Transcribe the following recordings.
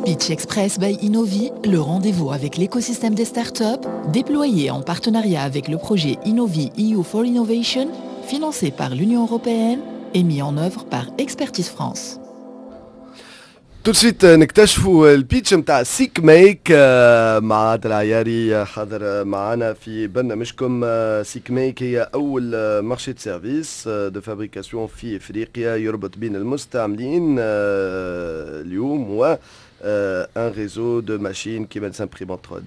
Pitch Express by Innovi, le rendez-vous avec l'écosystème des startups, déployé en partenariat avec le projet Innovi EU for Innovation, financé par l'Union européenne et mis en œuvre par Expertise France. Tout de suite نكتشفوا البيتش متاع سيك ميك مع عادل عياري حاضر معنا في برنامجكم. سيك ميك هي أول مارشي سيرفيس دو فابريكاسيون في إفريقيا يربط بين المستعملين اليوم و un réseau de machines qui mettent imprimantes 3D,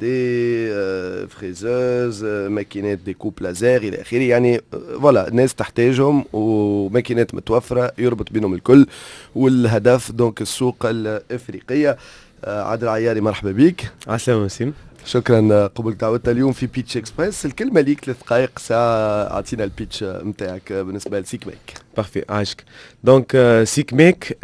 fraiseuse, ماكينات ديكوب لازر إلى آخره. يعني فوالا الناس تحتاجهم وماكينات متوفرة يربط بينهم الكل، والهدف دونك السوق الإفريقية. عادل عياري مرحبا بك. عسلامة وسيم. شكرا قبل دعوتنا اليوم في بيتش اكسبريس. الكلمه ليك 3 دقائق ساعه، اعطينا البيتش نتاعك بالنسبه لسيك ميك. بارفي عاشك. دونك سيك ميك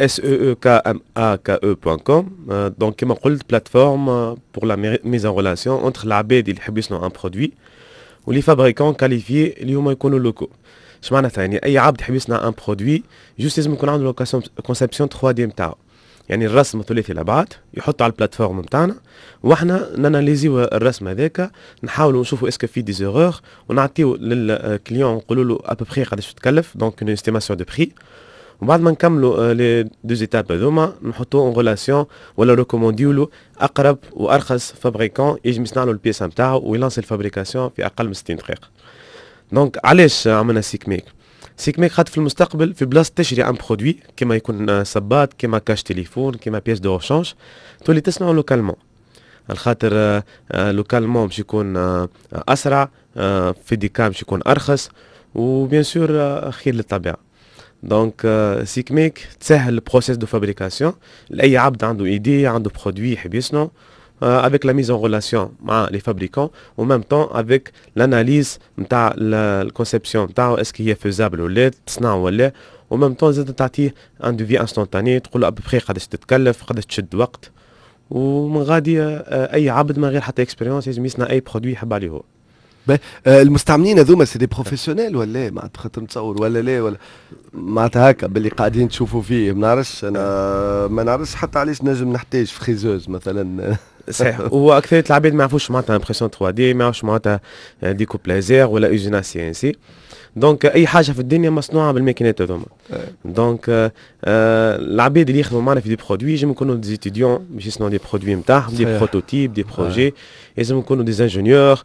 seekmake.com. دونك كما قلت بلاتفورم بور لا ميز ان ريلاسيون اونتر العباد اللي يحبوا يصنعوا ان برودوي ولي فابريكون كاليفي اللي هما يكونوا لوكو. اش معناتها؟ يعني اي عبد يحب يصنع ان برودوي جوست لازم يكون عنده كونسيبسيون 3 دي نتاعو، يعني الرسم ثلاثي الابعاد يحطه على البلاتفورم نتاعنا، واحنا ناناليزيو الرسم هذاك، نحاولوا نشوفوا اسكو في دي زيرور ونعطيو للكليون نقولوا له ابوبري قداش تكلف، دونك اون استيماسيون دو بري. وبعد ما نكملوا لي دو زيتاب هذوما نحطوه اون ريلاسيون ولا ريكومونديو له اقرب وارخص فابريكون يجم يصنع له البياسه نتاعو ويلانسي الفابريكاسيون في اقل من 60 دقيقه. دونك علاش عملنا سيك ميك؟ سيك ميك خاطر في المستقبل في بلاصه تشري ان برودوي كيما يكون صباط كيما كاش تليفون كيما بياس دو رشانج تولي تصنعوا لوكالمون، الخاطر لوكالمون باش يكون اسرع، في ديكام باش يكون ارخص، وبيان سور خير للطبيعه. دونك سيك ميك تسهل البروسيس دو فابريكاسيون لاي عبد عنده ايدي عنده برودوي يحب يصنعو avec la mise en relation مع les fabricants en même temps avec l'analyse نتاع الكونسيبسيون نتاعو اسكو هي فيزابل ولا تصنع ولا، en même temps زاد تعطيه ان دوفي انستونتاني تقول له ابري قداش تتكلف قداش تشد وقت، ومن غادي اي عبد من غير حتى اكسبيريونس لازم يصنع اي برودوي يحب عليه هو. المستعملين هذوما سي دي بروفيسيونيل ولا معناتها خاطر نتصور ولا لا ولا معناتها هكا باللي قاعدين تشوفوا فيه ما نعرفش انا ما نعرفش حتى علاش نجم نحتاج فريزوز مثلا. صحيح. هو اكثريه العباد ما يعرفوش معناتها امبرسيون 3 دي، ما يعرفوش معناتها ديكوب لازر ولا اوزينا سي ان سي. دونك اي حاجه في الدنيا مصنوعه بالماكينات هذوما. دونك العباد اللي يخدموا معنا في دي برودوي يجب يكونوا دي ستوديون باش يصنعوا دي برودوي نتاعهم، دي بروتوتيب، دي بروجي. لازم يكونوا دي انجينيور،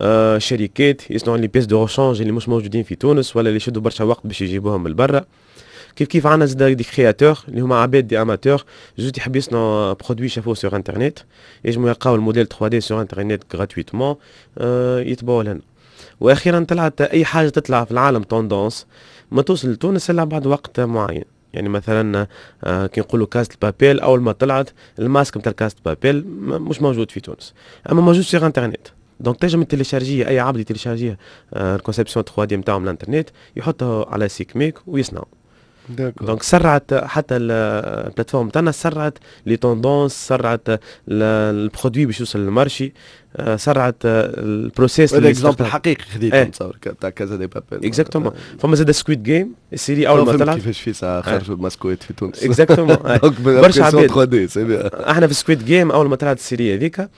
شركات يصنعوا لي بيس دو روشانج اللي مش موجودين في تونس ولا اللي يشدوا برشا وقت باش يجيبوهم من برا. كيف عندنا زاد دي كرياتور اللي هما عباد دي اماتور جوست يحب يصنعوا برودوي شافوه سور انترنت، يجموا يلقاو الموديل 3 دي سور انترنت غراتويتمون يتبعوا لنا. واخيرا طلعت اي حاجه تطلع في العالم توندونس ما توصل لتونس الا بعد وقت معين. يعني مثلا كي نقولوا كاست البابيل اول ما طلعت الماسك نتاع كاست البابيل مش موجود في تونس اما موجود سور انترنت. دونك تنجم تيليشارجيه اي عبد يتيليشارجيه الكونسيبسيون 3 دي نتاعو من الانترنت يحطه على سيك ميك ويصنعوا. دونك سرعت حتى البلاتفورم تاعنا، سرعت لي توندونس، سرعت البرودوي باش يوصل للمارشي، سرعت البروسيس. هذا اكزامبل حقيقي خديته نتصور تاع كازا دي بابيل. اكزاكتومون. فما زاد سكويد جيم السيري اول ما طلعت كيفاش في ساعه خرجوا الماسكويت في تونس. اكزاكتومون. برشا عباد 3 دي سي بيان. احنا في سكويد جيم اول ما طلعت السيري هذيك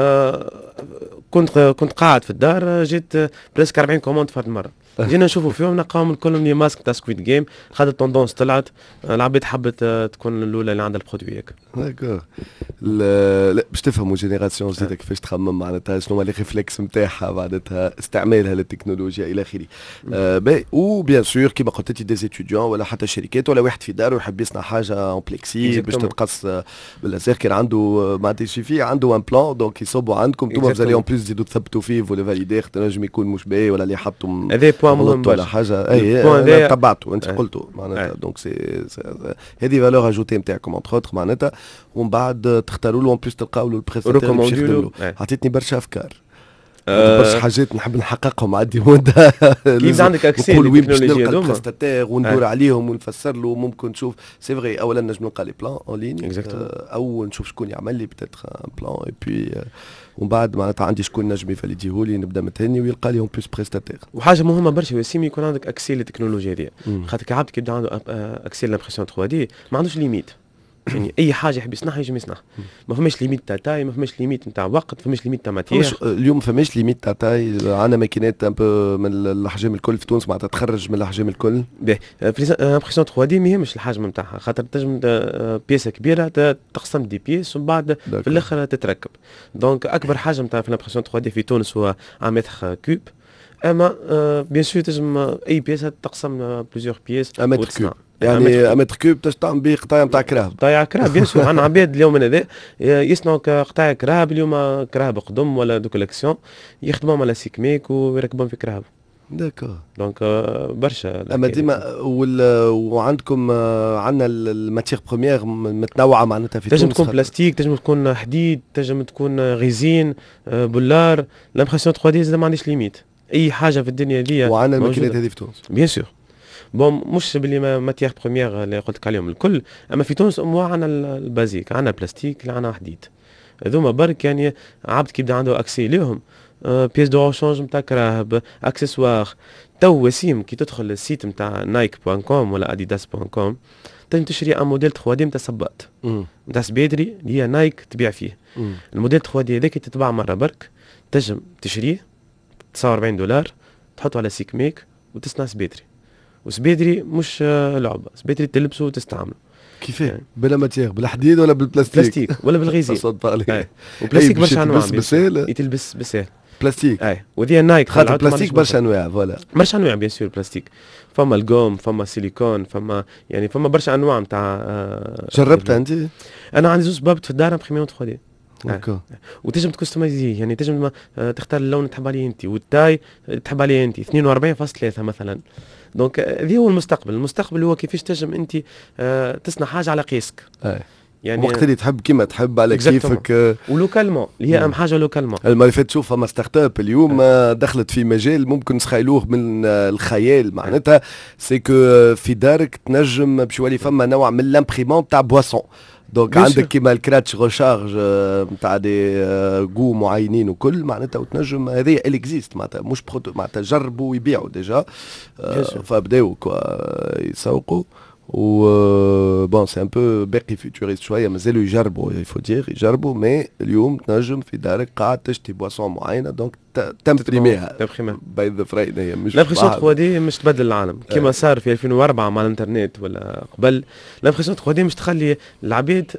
كنت قاعد في الدار، جيت بريسك 40 كوموند في المره جينا نشوفوا فيهم نلقاهم كلهم لي ماسك تاع سكويد جيم، خاطر التوندونس طلعت العباد حبت تكون الاولى اللي عندها البرودوي هيك. داكور. باش تفهموا جينيراسيون جديده كيفاش تخمم معناتها شنو هما لي ريفلكس نتاعها معناتها استعمالها للتكنولوجيا الى اخره. وبيان سور كيما قلت انت دي ستوديون ولا حتى شركات ولا واحد في داره يحب يصنع حاجه اون بليكسي باش تتقص باللازر، كان عنده معناتها يسوفي عنده ان بلان دونك يصبوا عندكم انتم فزالي اون بليس تزيدوا تثبتوا فيه ولا فاليدي خاطر نجم يكون مش باهي ولا اللي حطوا هذا بوان مهم ولا حاجه. اي تبعته انت قلته معناتها. دونك سي هذه فالور اجوتي نتاعكم اونتر اوتر معناتها، ومن بعد تختاروا له اون بليس تلقاو له البريستاتير باش يخدم له. عطيتني برشا افكار برشا حاجات نحب نحققهم عندي مده. كيف عندك اكسي للتكنولوجيا هذوما البريستاتير وندور عليهم ونفسر له، ممكن نشوف سي فغي اولا نجم نلقى لي بلان اون لين او نشوف شكون يعمل لي بتاتر ان بلان اي بي ومن بعد معناتها عندي شكون نجم يفاليديه لي نبدا متهني ويلقى لي اون بليس بريستاتير. وحاجه مهمه برشا وسيم يكون عندك اكسي للتكنولوجيا هذه، خاطر كعبد كي يبدا عنده اكسي للامبرسيون 3 دي ما عندوش ليميت. يعني اي حاجه يحب يصنعها يجي يصنعها. ما فماش ليميت تاع تاي، ما فماش ليميت نتاع وقت، ما فماش ليميت تاع ماتير. اليوم فماش ليميت تاع تاي، عندنا ماكينات ان بو من الاحجام الكل في تونس معناتها تخرج من الاحجام الكل. باهي امبريسيون 3 دي ما يهمش الحجم نتاعها، خاطر تنجم بياسه كبيره تقسم دي بيس ومن بعد في الاخر تتركب. دونك اكبر حجم نتاع في الامبريسيون 3 دي في تونس هو 1 متر كوب، اما بيان سور تنجم اي بياسه تقسم بليزيور بيس. 1 متر كوب يعني 1 متر كوب تعمل به قطاع نتاع كراهب. قطاع كراهب بيان سور. عندنا عباد اليوم هذا يصنعوا قطاع كراهب، اليوم كراهب قدم ولا دو كوليكسيون يخدموهم على سيكميك ويركبوهم في كراهب. داكور. دونك برشا. اما ديما وعندكم عندنا الماتيغ بروميير متنوعه معناتها في تونس. تنجم تكون بلاستيك، تنجم تكون حديد، تنجم تكون غيزين، بولار. لامبريسيون 3 دي زاد ما عنديش ليميت، اي حاجه في الدنيا دي. وعندنا الماكينات هذه في تونس بيان سور. بون مش باللي ماتيغ بروميير اللي قلت لك عليهم الكل، اما في تونس عندنا البازيك، عندنا البلاستيك، عندنا حديد. هذوما برك يعني عبد كي يبدا عنده اكسي ليهم بيس دو ريشونج نتاع كراهب، اكسسوار. تو وسيم كي تدخل السيت نتاع nike.com ولا adidas.com تنجم تشري ان موديل 3 دي نتاع صباط نتاع سبيدري اللي هي نايك تبيع فيه. الموديل 3 دي هذاك تتباع مره برك، تنجم تشريه $49 تحطه على سيكميك وتصنع سبيدري. وسبيدري مش لعبه، سبيدري تلبسه وتستعمله. كيفاه؟ بلا ماتيغ، بالحديد ولا بالبلاستيك؟ بلاستيك ولا بالغيزين. وبلاستيك برشا انواع يتلبس بسهل. بلاستيك اي وذي نايك خاطر بلاستيك برشا انواع. فوالا برشا انواع بيان سور بلاستيك، فما الجوم، فما سيليكون، فما يعني فما برشا انواع نتاع. جربتها انت؟ انا عندي زوج بابت في الدار امبريميون 3 دي. اوكي. وتنجم تكستمايزيه، يعني تنجم تختار اللون اللي تحب عليه انت والتاي تحب عليه انت 42.3 مثلا. دونك هذا هو المستقبل. المستقبل هو كيفاش تنجم انت تصنع حاجه على قياسك. يعني وقت اللي تحب كيما تحب على كيفك ولوكالمون اللي هي اهم حاجه لوكالمون. المره فاتت تشوف فما ستارت اب اليوم دخلت في مجال ممكن نسخيلوه من الخيال، معناتها سيكو في دارك تنجم باش يولي فما نوع من لامبريمون تاع بواسون. دونك عندك كيما الكراتش ريشارج نتاع دي جو معينين وكل معناتها وتنجم هذه الاكزيست معناتها مش معناتها جربوا ويبيعوا ديجا فبداوا يسوقوا. و بون سي ان بو باقي فيوتوريست شويه مازالوا يجربوا يفو دير يجربوا مي اليوم تنجم في دارك قاعد تشتي بواسون معينه دونك تمبريميها باي ذا فريد. هي مش لامبريسيون 3 دي مش تبدل العالم كما صار في 2004 مع الانترنت ولا قبل. لامبريسيون 3 دي مش تخلي العبيد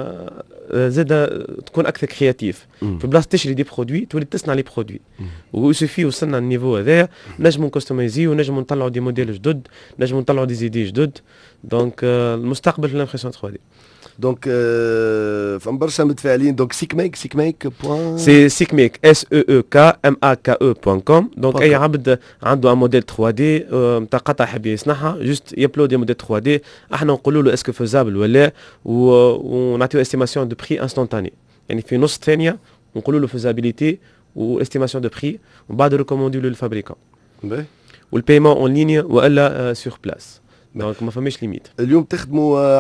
زاد تكون اكثر كرياتيف في بلاصه تشري دي برودوي تولي تصنع لي برودوي. وسوفي وصلنا النيفو هذايا نجموا نكستمايزيو ونجموا نطلعوا دي موديل جدد، نجموا نطلعوا دي زيدي جدد. دونك المستقبل في لامبريسيون 3 دي. دونك فما برشا متفاعلين. دونك سيكميك بوان سي سيكميك SEEKMAKE.com. دونك اي عبد عنده ان موديل 3 دي نتاع قطعه يحب يصنعها جوست يابلود موديل 3 دي، احنا نقولوا له اسكو فيزابل ولا، ونعطيو استيماسيون دو بري انستانتاني يعني في نص ثانيه نقولوا له فيزابيليتي واستيماسيون دو بري ومن بعد ريكومونديو للفابريكون والبايمون اون ليني والا سور بلاس. دونك ما فماش ليميت. اليوم تخدموا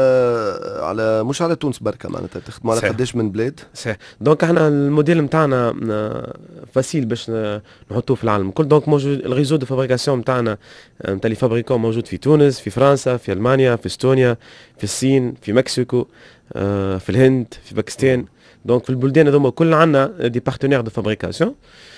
على مش على تونس بركه معناتها تخدموا على قداش من بلاد؟ صحيح. دونك احنا الموديل نتاعنا فاسيل باش نحطوه في العالم الكل. دونك موجود الريزو دو فابريكاسيون نتاعنا نتاع لي فابريكون موجود في تونس، في فرنسا، في المانيا، في استونيا، في الصين، في مكسيكو، في الهند، في باكستان. دونك في البلدان هذوما كل عندنا دي بارتنير دو فابريكاسيون.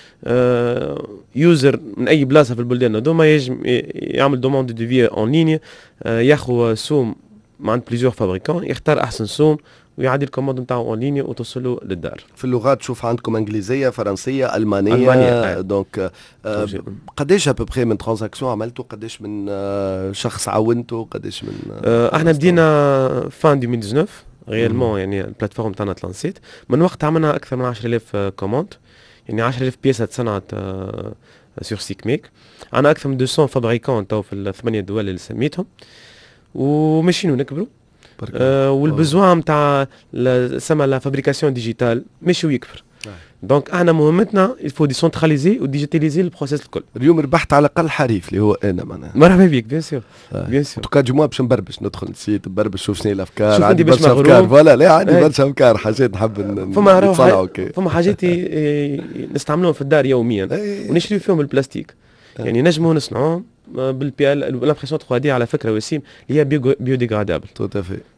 يوزر من اي بلاصه في البلدان هذوما يجم يعمل دوموند دو في اون ليني، ياخذ سوم عند بليزيور فابريكون، يختار احسن سوم ويعدي الكوموند نتاعو اون ليني وتوصلوا للدار. في اللغات شوف عندكم انجليزيه، فرنسيه، المانيه. دونك قداش ابوبخي من ترانزاكسيون عملتوا؟ قداش من شخص عاونتوا؟ قداش من احنا بدينا فان 2019 ريالمون يعني البلاتفورم تاعنا تلانسيت. من وقت عملنا اكثر من 10,000 كوموند، يعني 10,000 بياسه تصنعت سور سيكميك. عندنا اكثر من 200 فابريكون تو في ال8 دول اللي سميتهم وماشيين ونكبروا. والبزوان نتاع سما لا فابريكاسيون ديجيتال ماشي ويكبر. دونك احنا مهمتنا الفو ديسونتراليزي وديجيتاليزي البروسيس الكل. اليوم ربحت على الاقل حريف اللي هو انا معناها. مرحبا بك بيان سور بيان سور. توكا جمعه باش نبربش ندخل نسيت نبربش شوف شنو الافكار. عندي برشا افكار فوالا. لا عندي برشا افكار حاجات نحب نطلعوا. فما حاجات نستعملوهم في الدار يوميا ونشري فيهم البلاستيك. يعني نجموا نصنعوهم بالبيال. الامبريسيون 3 دي على فكره وسيم اللي هي بيو ديغرادابل. تو تافي.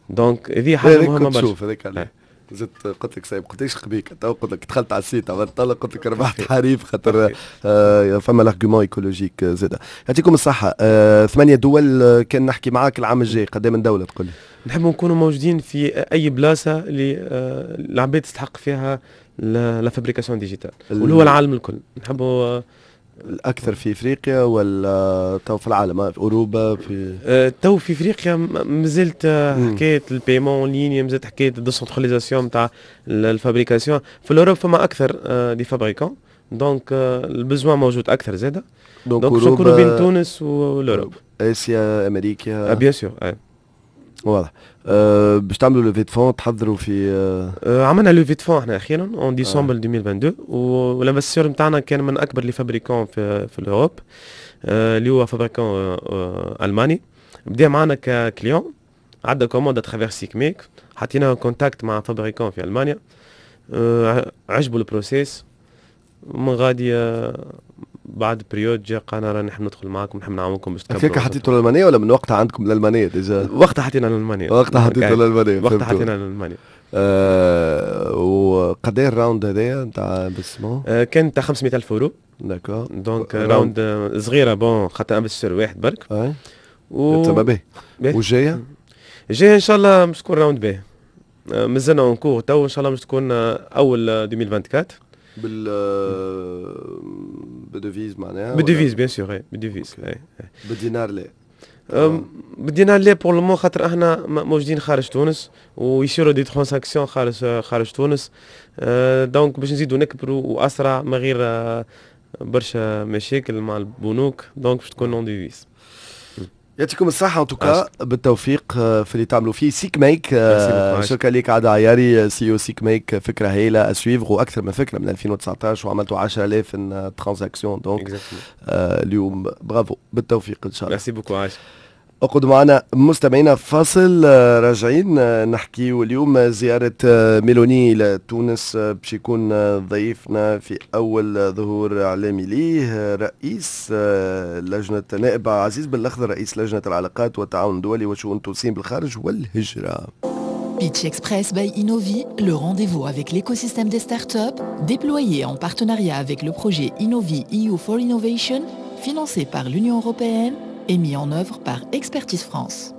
دونك هذه حاجه هذاك مهمه كنت برشا. شوف هذاك عليه زدت قلت لك سايب قلت ليش خبيك تو قلت لك دخلت على السيت عملت طلق قلت لك ربحت حريف خاطر فما لارجيومون ايكولوجيك زاده. يعطيكم الصحه. 8 دول كان نحكي معاك العام الجاي قدام من دوله تقول لي؟ نحب نكونوا موجودين في اي بلاصه اللي العباد تستحق فيها لا فابريكاسيون ديجيتال واللي هو العالم الكل. نحبوا الاكثر في افريقيا ولا تو في العالم في اوروبا في تو في افريقيا مازلت حكايه البيمون ليني مازلت حكايه الديسنتراليزاسيون نتاع الفابريكاسيون. في الاوروب فما اكثر دي فابريكون دونك البزوان موجود اكثر زاده دونك باش نكونوا بين تونس والاوروب اسيا امريكا بيان سور. واضح. باش تعملوا لوفي دو فون تحضروا في عملنا لوفي دو فون احنا اخيرا اون ديسمبر 2022 والانفستيور نتاعنا كان من اكبر لي فابريكون في الاوروب اللي هو فابريكون الماني. بدا معنا ككليون عدى كوموند اترافير سيكميك حطينا كونتاكت مع فابريكون في المانيا عجبوا البروسيس من غادي بعد بريود جا قالنا راه نحب ندخل معاكم نحب نعاونكم باش تكبروا. فيك حطيتوا الالمانيه ولا من وقتها عندكم الالمانيه ديجا؟ وقتها حطينا الالمانيه. وقتها حطيتوا الالمانيه. وقتها حطينا الالمانيه. وقد ايه الراوند هذايا نتاع انفستمون؟ كان تاع 500,000 يورو. داكور. دونك راوند صغيره بون خاطر انفستور واحد برك. تما باهي. والجايه؟ الجايه ان شاء الله باش تكون راوند باهي. مازلنا اون كور تو ان شاء الله باش تكون اول 2024 بالديفيز معناها بالديفيز بيان سور بالديفيز بالدينار لا بدينا لي بور المون خاطر احنا موجودين خارج تونس ويصيروا دي ترانزاكسيون خارج تونس دونك باش نزيدوا نكبروا واسرع من غير برشا مشاكل مع البنوك دونك باش تكون اون ديفيز. يعطيكم الصحة ان توكا بالتوفيق في اللي تعملوا فيه. سيك ميك شكرا ليك عاد عياري سي او سيك ميك فكرة هايلة اسويفغ واكثر من فكرة من 2019 وعملتوا 10,000 ترانزاكسيون دونك اليوم برافو بالتوفيق ان شاء الله. ميرسي بوكو عاش. اقعدوا معنا مستمعينا فاصل راجعين نحكي اليوم زيارة ميلوني إلى تونس باش يكون ضيفنا في أول ظهور إعلامي ليه رئيس لجنة نائب عزيز بن الأخضر رئيس لجنة العلاقات والتعاون الدولي وشؤون التونسيين بالخارج والهجرة. Pitch Express by Innovi, le rendez-vous avec l'écosystème des startups, déployé en partenariat avec le projet Innovi EU for Innovation, financé par l'Union européenne et mis en œuvre par Expertise France.